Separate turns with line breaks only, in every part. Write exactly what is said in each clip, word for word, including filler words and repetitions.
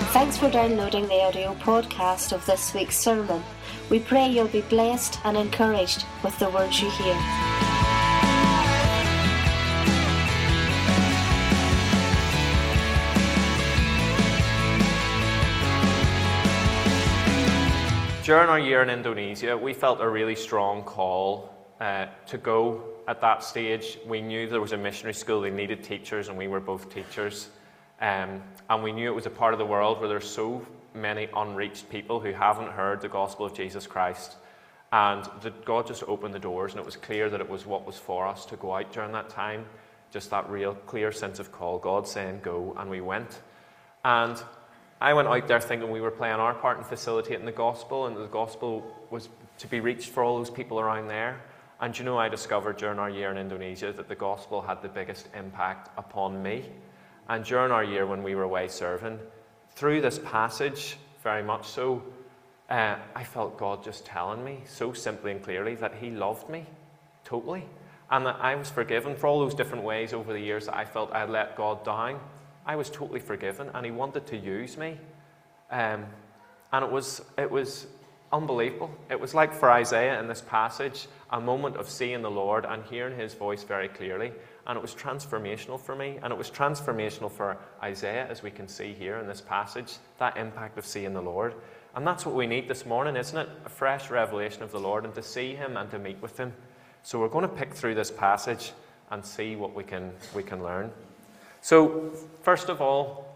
Thanks for downloading the audio podcast of this week's sermon. We pray you'll be blessed and encouraged with the words you hear.
During our year in Indonesia, we felt a really strong call uh, to go at that stage. We knew there was a missionary school, they needed teachers, and we were both teachers. Um, and we knew it was a part of the world where there's so many unreached people who haven't heard the gospel of Jesus Christ. And that God just opened the doors, and it was clear that it was what was for us to go out during that time. Just that real clear sense of call, God saying go, and we went. And I went out there thinking we were playing our part in facilitating the gospel, and the gospel was to be reached for all those people around there. And you know, I discovered during our year in Indonesia that the gospel had the biggest impact upon me. And during our year when we were away serving, through this passage, very much so, uh, I felt God just telling me so simply and clearly that He loved me totally, and that I was forgiven for all those different ways over the years that I felt I had let God down. I was totally forgiven, and He wanted to use me. Um, and it was it was unbelievable. It was like for Isaiah in this passage, a moment of seeing the Lord and hearing His voice very clearly. And it was transformational for me, and it was transformational for Isaiah, as we can see here in this passage, that impact of seeing the Lord. And that's what we need this morning, isn't it? A fresh revelation of the Lord, and to see Him and to meet with Him. So we're going to pick through this passage and see what we can we can learn. So, first of all,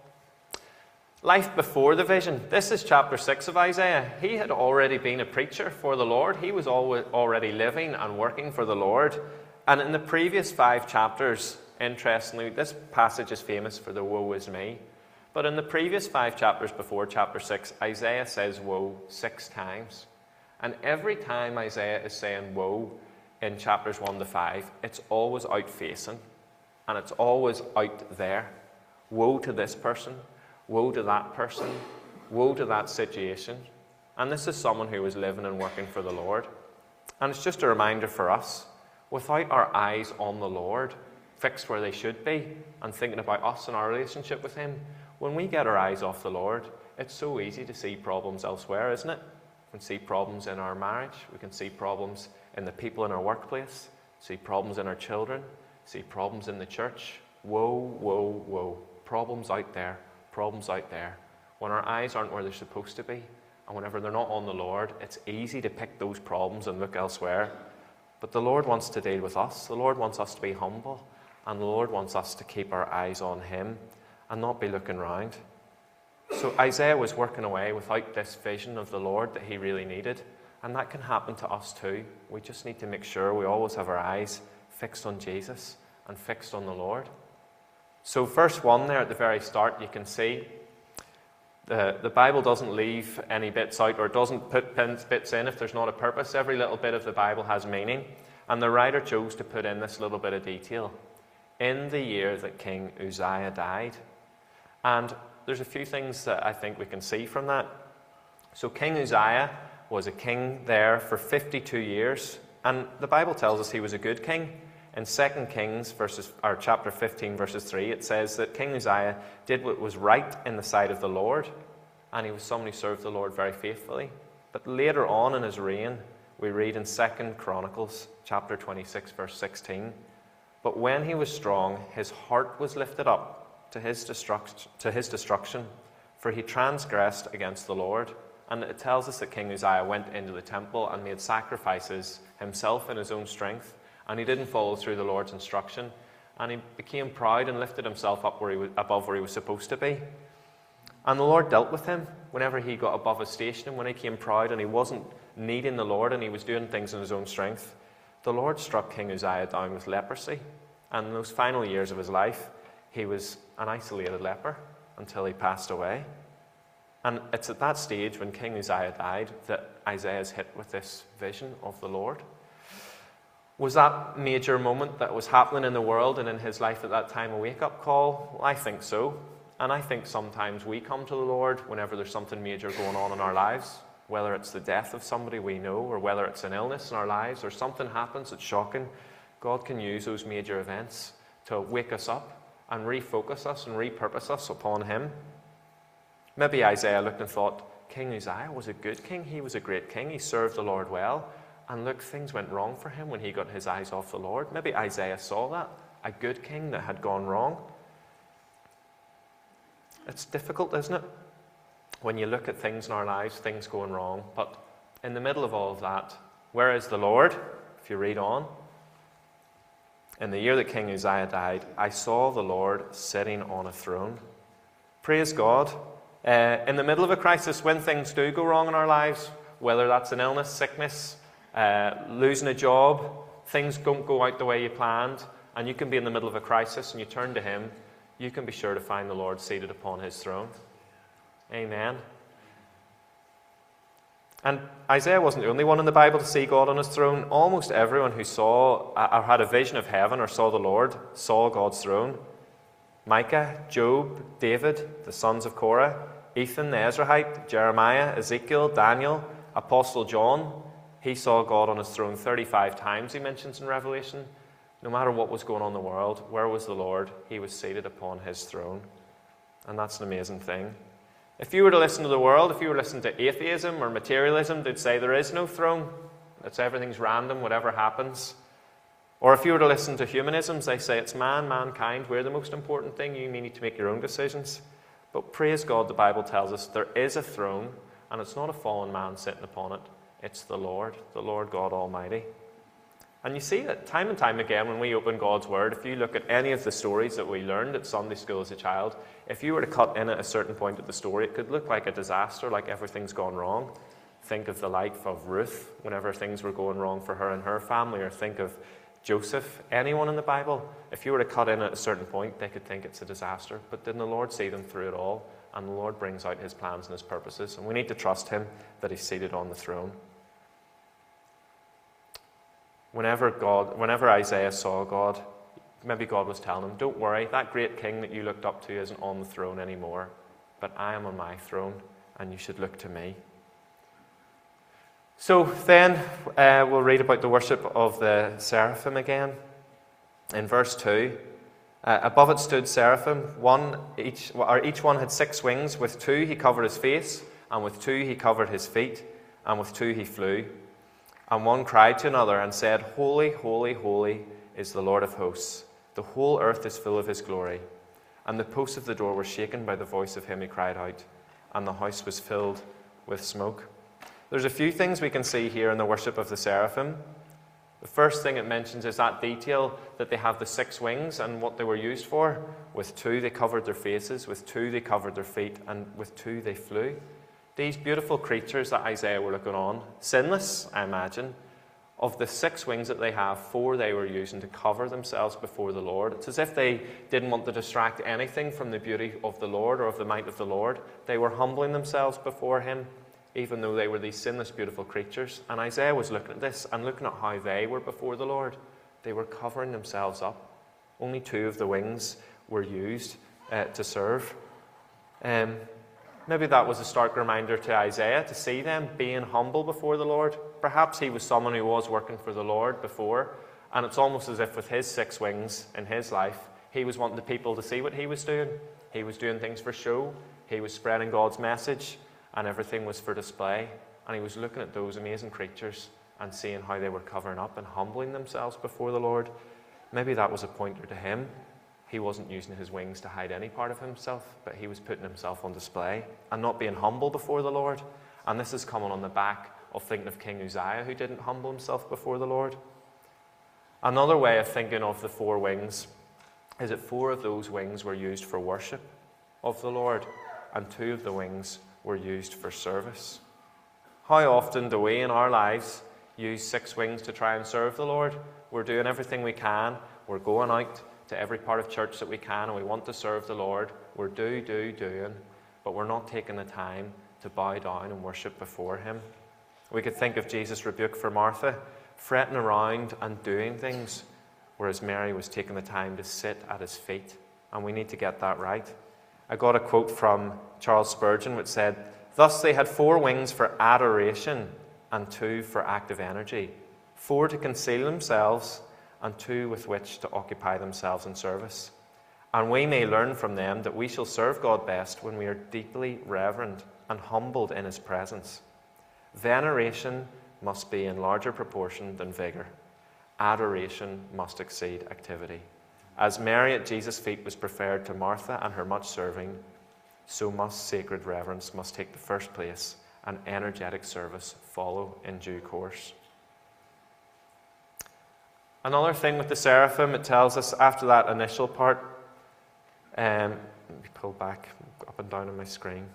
life before the vision. This is chapter six of Isaiah. He had already been a preacher for the Lord. He was already living and working for the Lord. And in the previous five chapters, interestingly, this passage is famous for the woe is me. But in the previous five chapters before chapter six, Isaiah says woe six times. And every time Isaiah is saying woe in chapters one to five, it's always out facing. And it's always out there. Woe to this person. Woe to that person. Woe to that situation. And this is someone who was living and working for the Lord. And it's just a reminder for us, without our eyes on the Lord, fixed where they should be, and thinking about us and our relationship with Him, when we get our eyes off the Lord, it's so easy to see problems elsewhere, isn't it? We can see problems in our marriage. We can see problems in the people in our workplace. See problems in our children. See problems in the church. Woe, woe, woe. Problems out there. Problems out there. When our eyes aren't where they're supposed to be, and whenever they're not on the Lord, it's easy to pick those problems and look elsewhere. But the Lord wants to deal with us. The Lord wants us to be humble. And the Lord wants us to keep our eyes on Him and not be looking round. So Isaiah was working away without this vision of the Lord that he really needed. And that can happen to us too. We just need to make sure we always have our eyes fixed on Jesus and fixed on the Lord. So verse one there at the very start, you can see the, the Bible doesn't leave any bits out, or doesn't put bits in if there's not a purpose. Every little bit of the Bible has meaning. And the writer chose to put in this little bit of detail. In the year that King Uzziah died. And there's a few things that I think we can see from that. So King Uzziah was a king there for fifty-two years. And the Bible tells us he was a good king. In Second Kings, verses, or chapter fifteen, verses three, it says that King Uzziah did what was right in the sight of the Lord, and he was someone who served the Lord very faithfully. But later on in his reign, we read in Second Chronicles, chapter twenty-six, verse sixteen, but when he was strong, his heart was lifted up to his destruct- to his destruction, for he transgressed against the Lord. And it tells us that King Uzziah went into the temple and made sacrifices himself in his own strength, and he didn't follow through the Lord's instruction, and he became proud and lifted himself up where he was, above where he was supposed to be. And the Lord dealt with him whenever he got above his station, and when he came proud and he wasn't needing the Lord and he was doing things in his own strength. The Lord struck King Uzziah down with leprosy, and in those final years of his life, he was an isolated leper until he passed away. And it's at that stage when King Uzziah died that Isaiah is hit with this vision of the Lord. Was that major moment that was happening in the world and in his life at that time a wake-up call? Well, I think so. And I think sometimes we come to the Lord whenever there's something major going on in our lives, whether it's the death of somebody we know, or whether it's an illness in our lives, or something happens that's shocking. God can use those major events to wake us up and refocus us and repurpose us upon Him. Maybe Isaiah looked and thought, King Uzziah was a good king. He was a great king. He served the Lord well. And look, things went wrong for him when he got his eyes off the Lord. Maybe Isaiah saw that, a good king that had gone wrong. It's difficult, isn't it? When you look at things in our lives, things going wrong. But in the middle of all of that, where is the Lord? If you read on. In the year that King Uzziah died, I saw the Lord sitting on a throne. Praise God. Uh, in the middle of a crisis, when things do go wrong in our lives, whether that's an illness, sickness, uh, losing a job, things don't go out the way you planned, and you can be in the middle of a crisis and you turn to Him, you can be sure to find the Lord seated upon His throne. Amen. And Isaiah wasn't the only one in the Bible to see God on His throne. Almost everyone who saw or had a vision of heaven or saw the Lord saw God's throne. Micah, Job, David, the sons of Korah, Ethan the Ezrahite, Jeremiah, Ezekiel, Daniel, Apostle John. He saw God on His throne thirty-five times, he mentions in Revelation. No matter what was going on in the world, where was the Lord? He was seated upon His throne. And that's an amazing thing. If you were to listen to the world, if you were to listen to atheism or materialism, they'd say there is no throne. It's everything's random, whatever happens. Or if you were to listen to humanisms, they say it's man, mankind, we're the most important thing. You need to make your own decisions. But praise God, the Bible tells us there is a throne, and it's not a fallen man sitting upon it. It's the Lord, the Lord God Almighty. And you see that time and time again when we open God's Word, if you look at any of the stories that we learned at Sunday school as a child, if you were to cut in at a certain point of the story, it could look like a disaster, like everything's gone wrong. Think of the life of Ruth, whenever things were going wrong for her and her family, or think of Joseph, anyone in the Bible. If you were to cut in at a certain point, they could think it's a disaster. But didn't the Lord see them through it all? And the Lord brings out His plans and His purposes. And we need to trust Him that He's seated on the throne. Whenever God, whenever Isaiah saw God, maybe God was telling him, don't worry, that great king that you looked up to isn't on the throne anymore, but I am on my throne, and you should look to me. So then uh, we'll read about the worship of the seraphim again. In verse two, uh, above it stood seraphim, one each, or each one had six wings. With two he covered his face, and with two he covered his feet, and with two he flew. And one cried to another and said, Holy, holy, holy is the Lord of hosts. The whole earth is full of His glory. And the posts of the door were shaken by the voice of him who cried out, and the house was filled with smoke. There's a few things we can see here in the worship of the seraphim. The first thing it mentions is that detail that they have the six wings and what they were used for. With two they covered their faces, with two they covered their feet, and with two they flew. These beautiful creatures that Isaiah were looking on, sinless, I imagine, of the six wings that they have, four they were using to cover themselves before the Lord. It's as if they didn't want to distract anything from the beauty of the Lord or of the might of the Lord. They were humbling themselves before Him, even though they were these sinless, beautiful creatures. And Isaiah was looking at this and looking at how they were before the Lord. They were covering themselves up. Only two of the wings were used uh, to serve. Um... Maybe that was a stark reminder to Isaiah to see them being humble before the Lord. Perhaps he was someone who was working for the Lord before, and it's almost as if with his six wings in his life, he was wanting the people to see what he was doing. He was doing things for show. He was spreading God's message, and everything was for display. And he was looking at those amazing creatures and seeing how they were covering up and humbling themselves before the Lord. Maybe that was a pointer to him. He wasn't using his wings to hide any part of himself, but he was putting himself on display and not being humble before the Lord. And this is coming on the back of thinking of King Uzziah, who didn't humble himself before the Lord. Another way of thinking of the four wings is that four of those wings were used for worship of the Lord, and two of the wings were used for service. How often do we in our lives use six wings to try and serve the Lord? We're doing everything we can. We're going out to every part of church that we can, and we want to serve the Lord. We're do, do, doing, but we're not taking the time to bow down and worship before Him. We could think of Jesus' rebuke for Martha, fretting around and doing things, whereas Mary was taking the time to sit at His feet, and we need to get that right. I got a quote from Charles Spurgeon which said, "Thus they had four wings for adoration and two for active energy, four to conceal themselves and two with which to occupy themselves in service. and we may learn from them that we shall serve God best when we are deeply reverent and humbled in his presence. Veneration must be in larger proportion than vigor. Adoration must exceed activity. As Mary at Jesus' feet was preferred to Martha and her much serving, so must sacred reverence must take the first place, and energetic service follow in due course. Another thing with the seraphim, it tells us after that initial part, um, let me pull back up and down on my screen.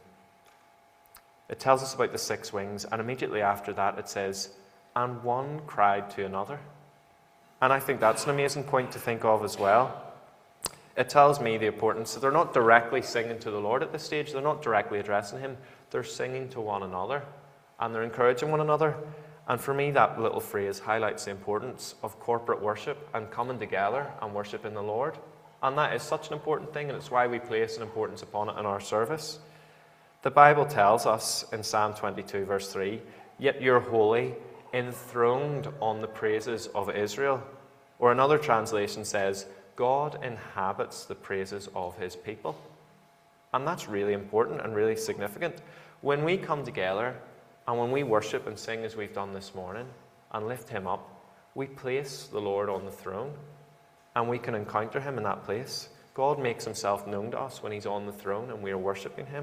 It tells us about the six wings, and immediately after that it says, and one cried to another. And I think that's an amazing point to think of as well. It tells me the importance that they're not directly singing to the Lord at this stage, they're not directly addressing him, they're singing to one another, and they're encouraging one another. And for me, that little phrase highlights the importance of corporate worship and coming together and worshiping the Lord. And that is such an important thing, and it's why we place an importance upon it in our service. The Bible tells us in Psalm twenty-two, verse three, yet you're holy, enthroned on the praises of Israel. Or another translation says, God inhabits the praises of his people. And that's really important and really significant. When we come together and when we worship and sing as we've done this morning and lift him up, we place the Lord on the throne and we can encounter him in that place. God makes himself known to us when he's on the throne and we are worshipping him.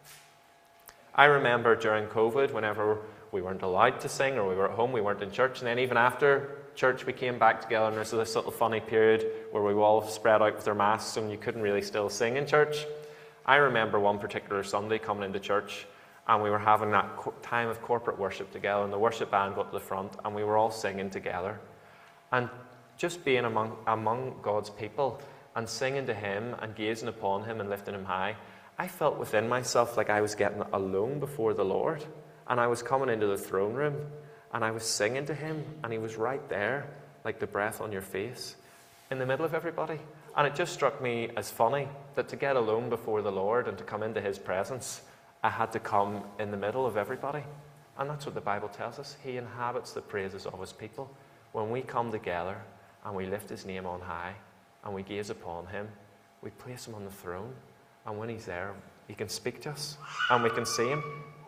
I remember during COVID, whenever we weren't allowed to sing or we were at home, we weren't in church, and then even after church we came back together and there's this little funny period where we all spread out with our masks and you couldn't really still sing in church. I remember one particular Sunday coming into church and we were having that time of corporate worship together, and the worship band got to the front and we were all singing together. And just being among, among God's people and singing to him and gazing upon him and lifting him high, I felt within myself like I was getting alone before the Lord. And I was coming into the throne room and I was singing to him and he was right there, like the breath on your face, in the middle of everybody. And it just struck me as funny that to get alone before the Lord and to come into his presence, I had to come in the middle of everybody. And that's what the Bible tells us. He inhabits the praises of his people. When we come together and we lift his name on high and we gaze upon him, we place him on the throne. And when he's there, he can speak to us and we can see him.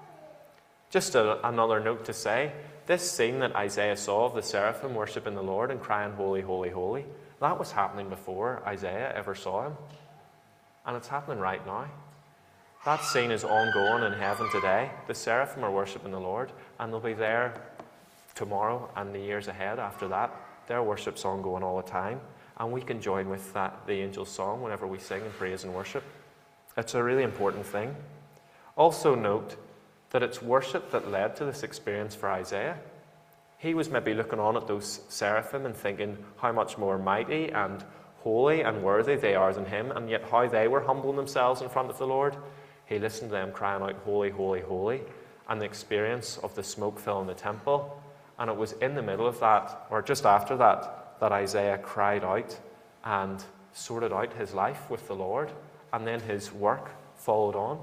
Just a, another note to say, this scene that Isaiah saw of the seraphim worshipping the Lord and crying, holy, holy, holy, that was happening before Isaiah ever saw him. And it's happening right now. That scene is ongoing in heaven today. The seraphim are worshipping the Lord, and they'll be there tomorrow and the years ahead after that. Their worship's ongoing all the time, and we can join with that, the angel's song, whenever we sing and praise and worship. It's a really important thing. Also note that it's worship that led to this experience for Isaiah. He was maybe looking on at those seraphim and thinking how much more mighty and holy and worthy they are than him, and yet how they were humbling themselves in front of the Lord. He listened to them crying out, holy, holy, holy, and the experience of the smoke filling the temple. And it was in the middle of that, or just after that, that Isaiah cried out and sorted out his life with the Lord, and then his work followed on.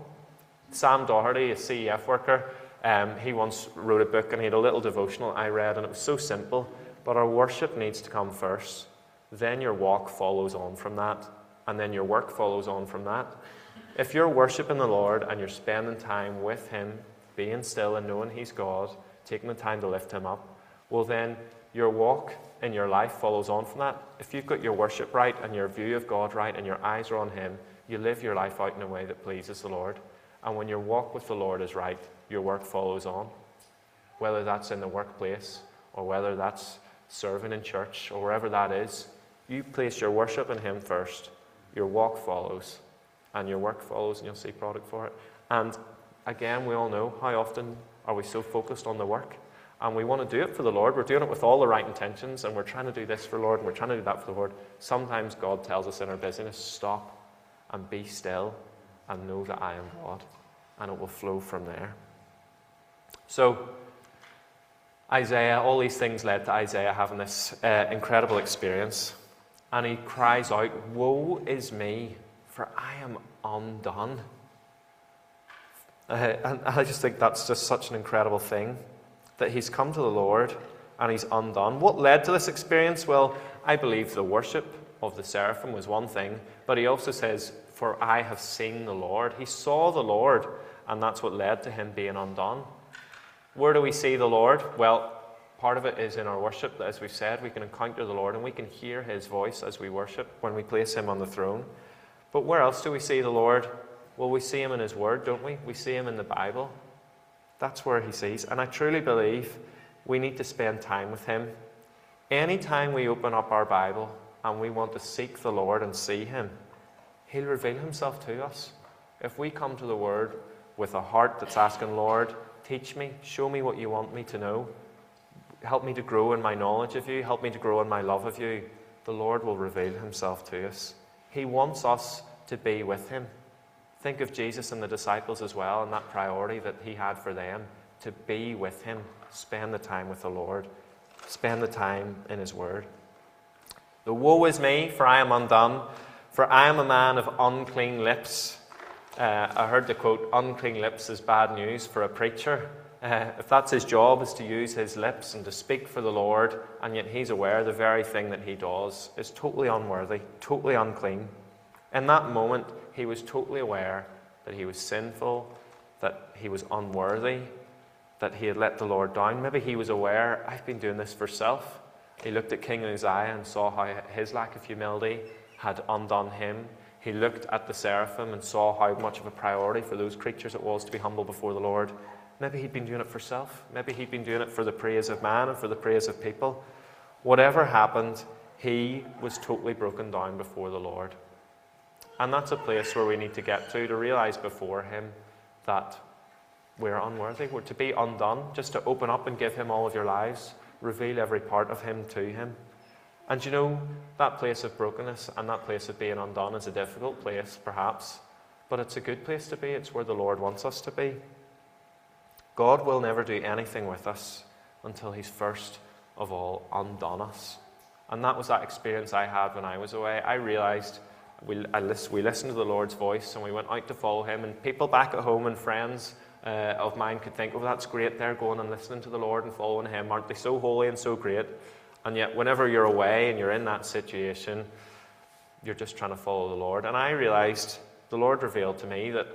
Sam Doherty, a C E F worker, um, he once wrote a book and he had a little devotional I read, and it was so simple, but our worship needs to come first. Then your walk follows on from that, and then your work follows on from that. If you're worshiping the Lord and you're spending time with him, being still and knowing he's God, taking the time to lift him up, well then your walk in your life follows on from that. If you've got your worship right and your view of God right and your eyes are on him, you live your life out in a way that pleases the Lord. And when your walk with the Lord is right, your work follows on. Whether that's in the workplace or whether that's serving in church or wherever that is, you place your worship in him first, your walk follows, and your work follows, and you'll see product for it. And again, we all know, how often are we so focused on the work? And we want to do it for the Lord. We're doing it with all the right intentions, and we're trying to do this for the Lord, and we're trying to do that for the Lord. Sometimes God tells us in our busyness, stop and be still and know that I am God, and it will flow from there. So, Isaiah, all these things led to Isaiah having this uh, incredible experience, and he cries out, woe is me, for I am undone. Uh, and I just think that's just such an incredible thing, that he's come to the Lord and he's undone. What led to this experience? Well, I believe the worship of the seraphim was one thing, but he also says, for I have seen the Lord. He saw the Lord, and that's what led to him being undone. Where do we see the Lord? Well, part of it is in our worship. As we've said, we can encounter the Lord and we can hear his voice as we worship when we place him on the throne. But where else do we see the Lord? Well, we see him in his word, don't we? We see him in the Bible. That's where he sees. And I truly believe we need to spend time with him. Anytime we open up our Bible and we want to seek the Lord and see him, he'll reveal himself to us. If we come to the word with a heart that's asking, Lord, teach me, show me what you want me to know, help me to grow in my knowledge of you, help me to grow in my love of you, the Lord will reveal himself to us. He wants us to be with him. Think of Jesus and the disciples as well, and that priority that he had for them, to be with him, spend the time with the Lord, spend the time in his word. The woe is me, for I am undone, for I am a man of unclean lips. Uh, I heard the quote, unclean lips is bad news for a preacher. Uh, if that's his job, is to use his lips and to speak for the Lord, and yet he's aware the very thing that he does is totally unworthy, totally unclean. In that moment, he was totally aware that he was sinful, that he was unworthy, that he had let the Lord down. Maybe he was aware, I've been doing this for self. He looked at King Uzziah and saw how his lack of humility had undone him. He looked at the seraphim and saw how much of a priority for those creatures it was to be humble before the Lord. Maybe he'd been doing it for self. Maybe he'd been doing it for the praise of man and for the praise of people. Whatever happened, he was totally broken down before the Lord. And that's a place where we need to get to, to realize before him that we're unworthy. We're to be undone, just to open up and give him all of your lives, reveal every part of him to him. And you know, that place of brokenness and that place of being undone is a difficult place, perhaps, but it's a good place to be. It's where the Lord wants us to be. God will never do anything with us until he's first of all undone us. And that was that experience I had when I was away. I realized we, I list, we listened to the Lord's voice and we went out to follow him, and people back at home and friends uh, of mine could think, oh, that's great, they're going and listening to the Lord and following him. Aren't they so holy and so great? And yet whenever you're away and you're in that situation, you're just trying to follow the Lord. And I realized, the Lord revealed to me that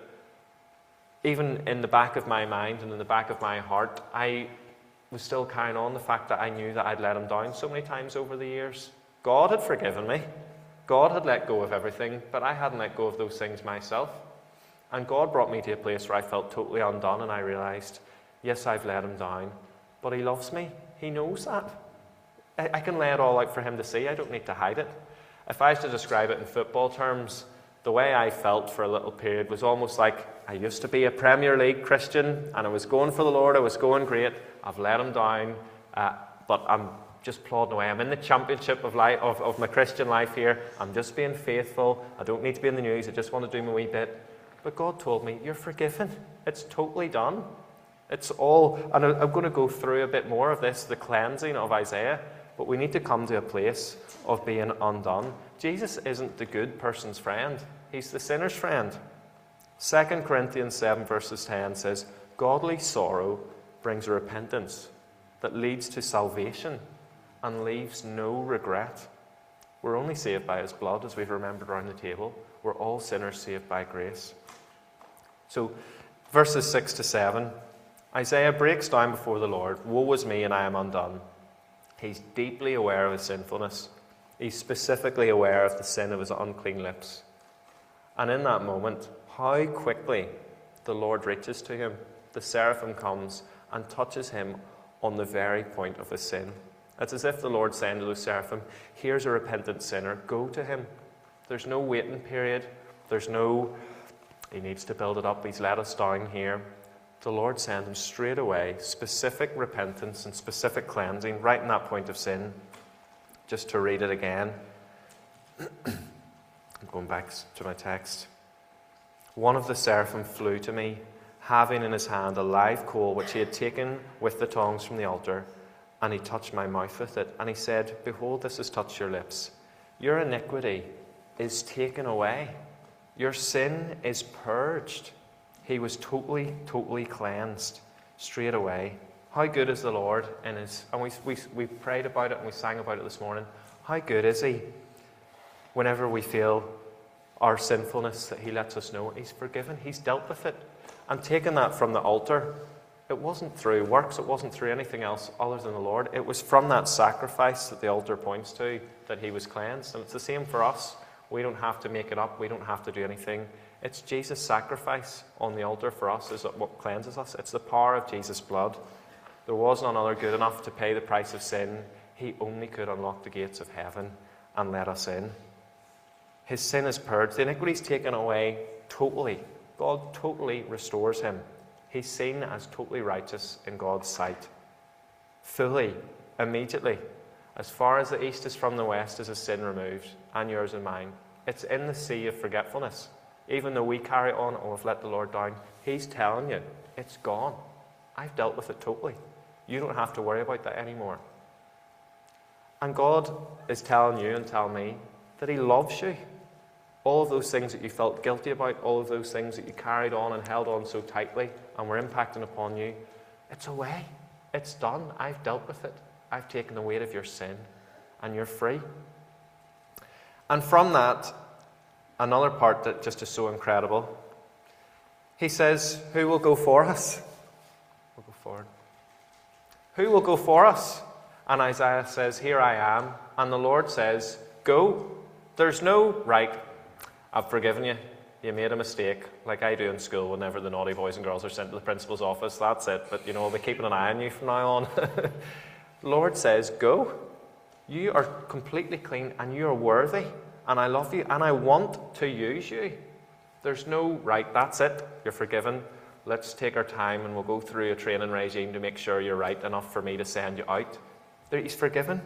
even in the back of my mind and in the back of my heart, I was still carrying on the fact that I knew that I'd let him down so many times over the years. God had forgiven me. God had let go of everything, but I hadn't let go of those things myself. And God brought me to a place where I felt totally undone, and I realized, yes, I've let him down, but he loves me. He knows that. I, I can lay it all out for him to see. I don't need to hide it. If I was to describe it in football terms, the way I felt for a little period was almost like I used to be a Premier League Christian and I was going for the Lord, I was going great, I've let him down, uh, but I'm just plodding away. I'm in the championship of, life, of, of my Christian life here. I'm just being faithful. I don't need to be in the news. I just want to do my wee bit. But God told me, you're forgiven. It's totally done. It's all, and I'm going to go through a bit more of this, the cleansing of Isaiah, but we need to come to a place of being undone. Jesus isn't the good person's friend. He's the sinner's friend. Second Corinthians seven verses ten says, godly sorrow brings a repentance that leads to salvation and leaves no regret. We're only saved by his blood, as we've remembered around the table. We're all sinners saved by grace. So, verses six to seven, Isaiah breaks down before the Lord, woe is me and I am undone. He's deeply aware of his sinfulness. He's specifically aware of the sin of his unclean lips. And in that moment, how quickly the Lord reaches to him. The seraphim comes and touches him on the very point of his sin. It's as if the Lord's saying to those seraphim, here's a repentant sinner, go to him. There's no waiting period. There's no, he needs to build it up, he's let us down here. The Lord sent him straight away, specific repentance and specific cleansing, right in that point of sin. Just to read it again. I'm going back to my text. One of the seraphim flew to me, having in his hand a live coal which he had taken with the tongs from the altar, and he touched my mouth with it. And he said, behold, this has touched your lips. Your iniquity is taken away. Your sin is purged. He was totally, totally cleansed straight away. How good is the Lord in his... And we, we, we prayed about it and we sang about it this morning. How good is he? Whenever we feel our sinfulness, that he lets us know he's forgiven, he's dealt with it. And taking that from the altar, it wasn't through works, it wasn't through anything else other than the Lord. It was from that sacrifice that the altar points to that he was cleansed. And it's the same for us. We don't have to make it up. We don't have to do anything. It's Jesus' sacrifice on the altar for us is what cleanses us. It's the power of Jesus' blood. There was none other good enough to pay the price of sin. He only could unlock the gates of heaven and let us in. His sin is purged. The iniquity is taken away totally. God totally restores him. He's seen as totally righteous in God's sight. Fully, immediately. As far as the east is from the west is his sin removed, and yours and mine. It's in the sea of forgetfulness. Even though we carry on, oh, we've let the Lord down, he's telling you, it's gone. I've dealt with it totally. You don't have to worry about that anymore. And God is telling you and telling me that he loves you. All of those things that you felt guilty about, all of those things that you carried on and held on so tightly and were impacting upon you, it's away. It's done. I've dealt with it. I've taken the weight of your sin, and you're free. And from that, another part that just is so incredible, he says, who will go for us? We'll go forward. Who will go for us? And Isaiah says, here I am. And the Lord says, go. There's no, right, I've forgiven you. You made a mistake, like I do in school whenever the naughty boys and girls are sent to the principal's office. That's it. But, you know, I'll be keeping an eye on you from now on. The Lord says, go. You are completely clean and you are worthy. And I love you and I want to use you. There's no, right, that's it. You're forgiven. Let's take our time and we'll go through a training regime to make sure you're right enough for me to send you out. There, he's forgiven.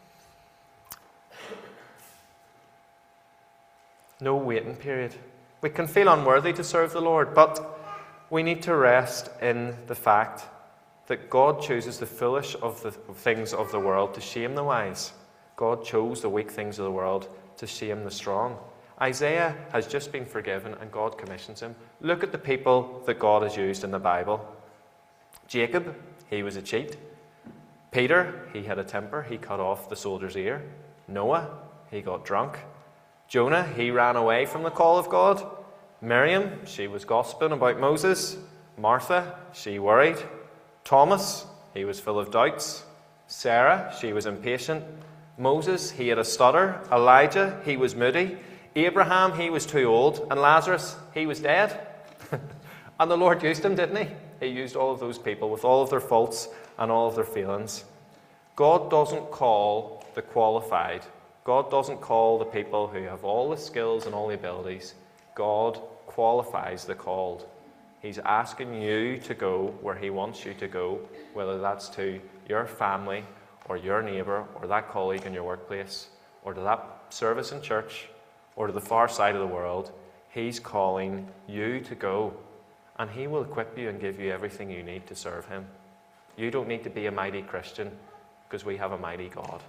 No waiting period. We can feel unworthy to serve the Lord, but we need to rest in the fact that God chooses the foolish of the things of the world to shame the wise. God chose the weak things of the world to shame the strong. Isaiah has just been forgiven and God commissions him. Look at the people that God has used in the Bible. Jacob, he was a cheat. Peter, he had a temper. He cut off the soldier's ear. Noah, he got drunk. Jonah, he ran away from the call of God. Miriam, she was gossiping about Moses. Martha, she worried. Thomas, he was full of doubts. Sarah, she was impatient. Moses, he had a stutter. Elijah, he was moody. Abraham, he was too old. And Lazarus, he was dead. And the Lord used him, didn't he? He used all of those people with all of their faults and all of their feelings. God doesn't call the qualified. God doesn't call the people who have all the skills and all the abilities. God qualifies the called. He's asking you to go where he wants you to go, whether that's to your family or your neighbour or that colleague in your workplace or to that service in church or to the far side of the world. He's calling you to go, and he will equip you and give you everything you need to serve him. You don't need to be a mighty Christian because we have a mighty God.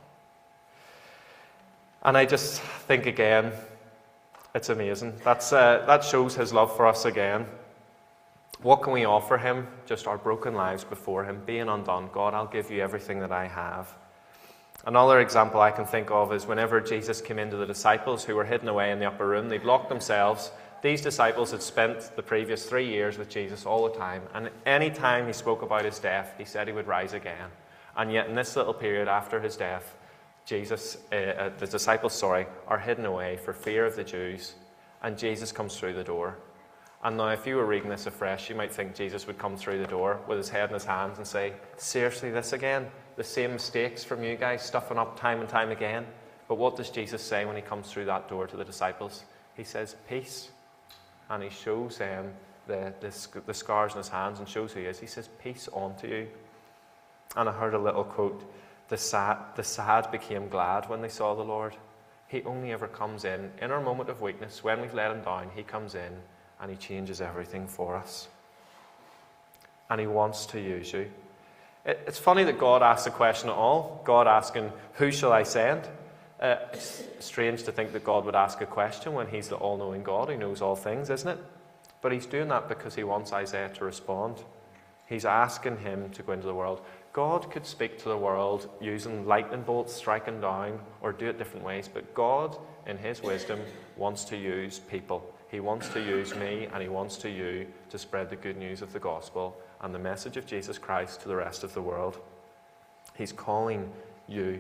And I just think again, it's amazing. That's, uh, that shows his love for us again. What can we offer him? Just our broken lives before him, being undone. God, I'll give you everything that I have. Another example I can think of is whenever Jesus came into the disciples who were hidden away in the upper room, they'd locked themselves. These disciples had spent the previous three years with Jesus all the time. And any time he spoke about his death, he said he would rise again. And yet in this little period after his death, Jesus, uh, uh, the disciples, sorry, are hidden away for fear of the Jews. And Jesus comes through the door. And now if you were reading this afresh, you might think Jesus would come through the door with his head in his hands and say, seriously, this again? The same mistakes from you guys, stuffing up time and time again? But what does Jesus say when he comes through that door to the disciples? He says, peace. And he shows them the, the, the scars in his hands and shows who he is. He says, peace unto you. And I heard a little quote, the sad, the sad became glad when they saw the Lord. He only ever comes in, in our moment of weakness, when we've let him down, he comes in and he changes everything for us. And he wants to use you. It, it's funny that God asks the question at all. God asking, who shall I send? Uh, it's strange to think that God would ask a question when he's the all-knowing God who knows all things, isn't it? But he's doing that because he wants Isaiah to respond. He's asking him to go into the world. God could speak to the world using lightning bolts striking down or do it different ways, but God, in his wisdom, wants to use people. He wants to use me and he wants to you to spread the good news of the gospel and the message of Jesus Christ to the rest of the world. He's calling you.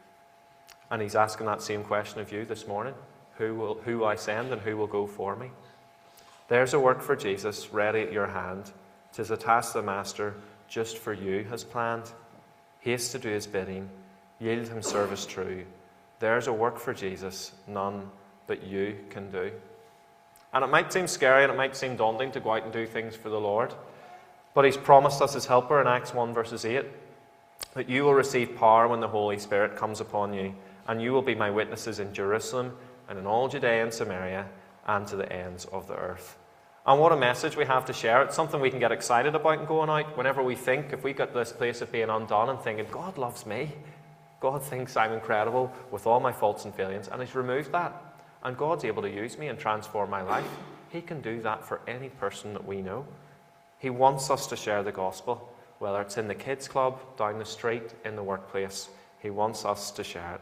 And he's asking that same question of you this morning. Who will, who will I send and who will go for me? There's a work for Jesus ready at your hand. 'Tis a task the Master just for you has planned. Haste to do his bidding, yield him service true. There's a work for Jesus none but you can do. And it might seem scary and it might seem daunting to go out and do things for the Lord, but he's promised us his helper in Acts one verses eight, that you will receive power when the Holy Spirit comes upon you, and you will be my witnesses in Jerusalem and in all Judea and Samaria and to the ends of the earth. And what a message we have to share. It's something we can get excited about and going out whenever we think, if we get this place of being undone and thinking, God loves me, God thinks I'm incredible with all my faults and failings, and he's removed that. And God's able to use me and transform my life. He can do that for any person that we know. He wants us to share the gospel, whether it's in the kids club, down the street, in the workplace. He wants us to share it.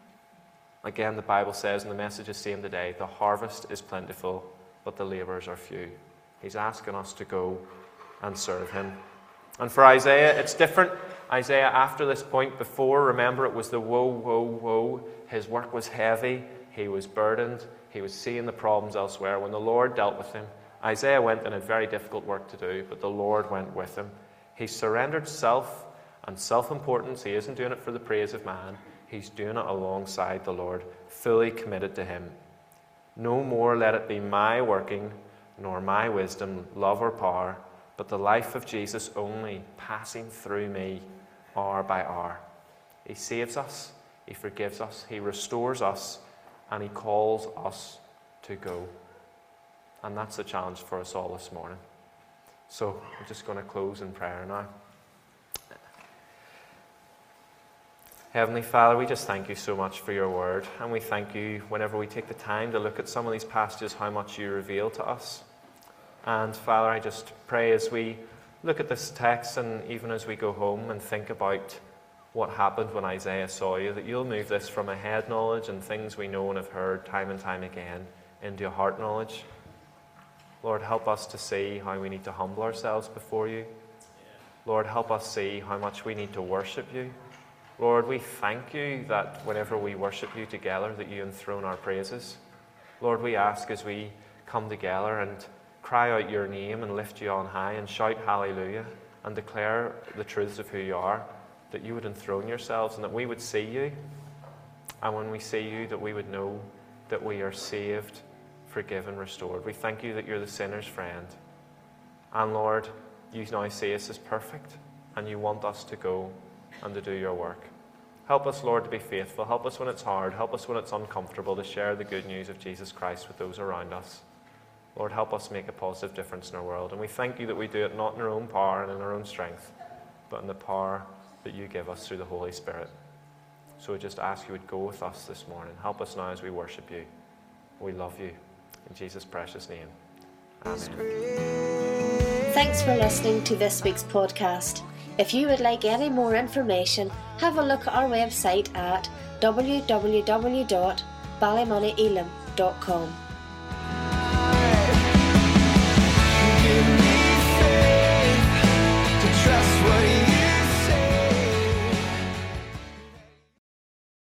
Again, the Bible says, and the message is same today, the harvest is plentiful, but the labourers are few. He's asking us to go and serve him. And for Isaiah, it's different. Isaiah, after this point, before, remember, it was the woe, woe, woe. His work was heavy. He was burdened. He was seeing the problems elsewhere. When the Lord dealt with him, Isaiah went and had very difficult work to do, but the Lord went with him. He surrendered self and self-importance. He isn't doing it for the praise of man. He's doing it alongside the Lord, fully committed to him. No more let it be my working, nor my wisdom, love or power, but the life of Jesus only, passing through me hour by hour. He saves us, he forgives us, he restores us, and he calls us to go. And that's the challenge for us all this morning. So I'm just going to close in prayer now. Heavenly Father, we just thank you so much for your word, and we thank you whenever we take the time to look at some of these passages, how much you reveal to us. And Father, I just pray as we look at this text and even as we go home and think about what happened when Isaiah saw you, that you'll move this from a head knowledge and things we know and have heard time and time again into a heart knowledge. Lord, help us to see how we need to humble ourselves before you. Lord, help us see how much we need to worship you. Lord, we thank you that whenever we worship you together, that you enthrone our praises. Lord, we ask as we come together and cry out your name and lift you on high and shout hallelujah and declare the truths of who you are, that you would enthrone yourselves and that we would see you. And when we see you, that we would know that we are saved, forgiven, restored. We thank you that you're the sinner's friend. And Lord, you now see us as perfect and you want us to go and to do your work. Help us, Lord, to be faithful. Help us when it's hard. Help us when it's uncomfortable to share the good news of Jesus Christ with those around us. Lord, help us make a positive difference in our world. And we thank you that we do it not in our own power and in our own strength, but in the power that you give us through the Holy Spirit. So we just ask you would go with us this morning. Help us now as we worship you. We love you. In Jesus' precious name. Amen.
Thanks for listening to this week's podcast. If you would like any more information, have a look at our website at w w w dot ballymoney elam dot com.
Give me faith to trust what you